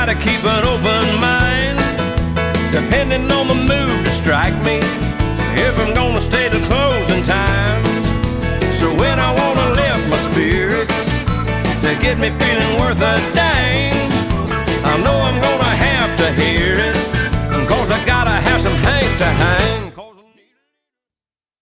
try to keep an open mind, depending on the mood to strike me, if I'm gonna stay till closing time. So when I wanna lift my spirits to get me feeling worth a dime,